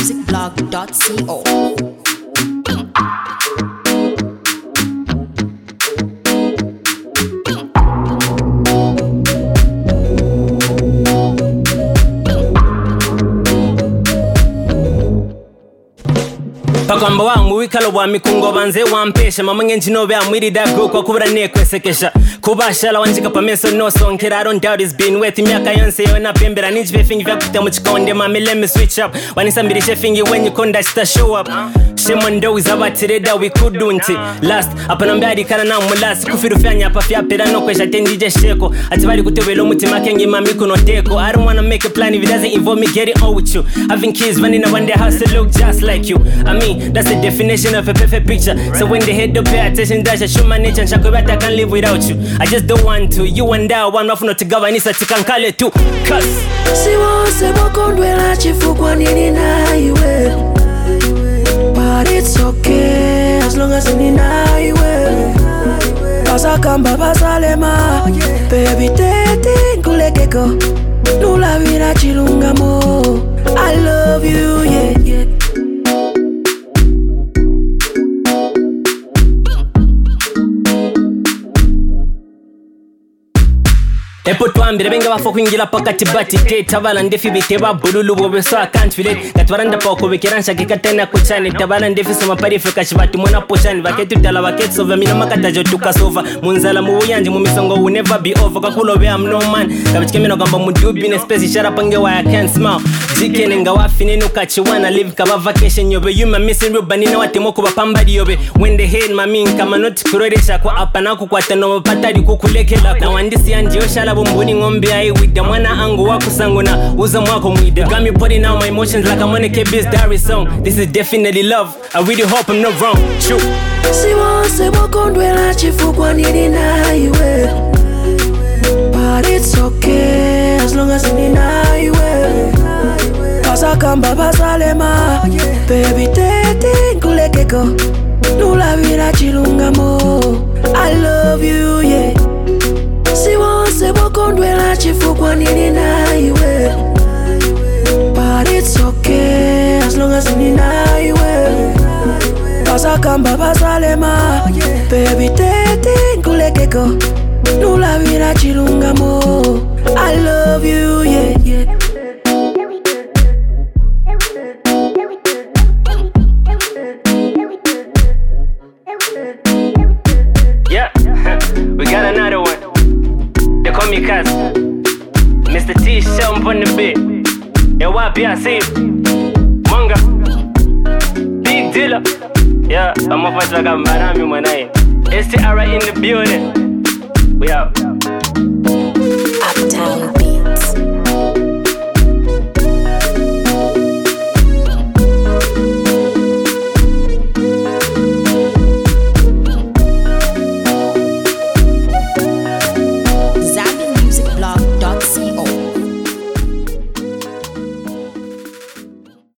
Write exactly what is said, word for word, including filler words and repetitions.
music blog dot co. Pakamba wangu wikalo bwa mikungo banze wampesha mama ngenjino bya mwirida go kwa kubura ne kwesekesha kubashala wanjika pameso no song kid I don't doubt it's been wet myaka yonse yona pembera nijbe fingi vya kuta muchikonde mama let me switch up wanisambirije fingi when you conda sta show up shemondo izabatireda we could do it last apana mbadi kana na mulasi kufiru fyanya pa fya pera no kwesha tendije sheko ati bali kutebelo mutima kengi mami kuno teko I don't wanna make a plan if it doesn't involve me getting on with you having kids running around the house to look just like you I mean that's the definition of a perfect picture. So when they head to pay attention, that's a show my nature and shakobata I can't live without you. I just don't want to. You and I one off not to govern this atikankale too. Cause Siwo sebo kondwela chifukwa nini na iwe. But it's okay as long as nini na iwe. Pasa kamba basalema baby tete nkulekeko. Nula vira chilungamo I love you yeah yeah. Epo twambire benga bafo kwingira pakati bati te tabala ndefi biteba bululu bobe so I can't feel it katwaranda pa ko bekerancha kikatena kuchane tabala ndefi soma pari feka chibati mona poshani baketu dala baketu sova mina makata jo tukasova munzala mu buyanje mu misongo will never be over kakulo be am no man kabachike mino gamba mu dubi in space shara pange why I can't smile jikene nga wafine no kachiwana live kaba vacation yobe you my missing real banina watemo ko bapambadi yobe when they hate mami kama not kurodesha kwa apana kukwata no patadi kukulekela na wandisi andi oshala bumbuni ngombe ai with the mwana angu wako sangu na uza mwako mwida got me putting out my emotions like I'm on a K-Biz diary song this is definitely love I really hope I'm not wrong true Siwo sebo kondwela chifukwa nini na iwe But it's okay as long as nini na iwe Pasa kamba basalema baby tete nkulekeko Nula vira chilungamo I love you yeah Siwo sebo kondwela chifukwa nini na iwe But it's okay as long as nini na iwe Pasa kamba basalema baby tete nkulekeko Nula vira chilungamo I love you yeah yeah. Yeah, we got another one. They call me Kaz. Mister T, show him on the beat. Yo, what, yeah, see Manga. Big dealer. Yeah, I'm up like I'm Barami, my name. S T R in the building. We out.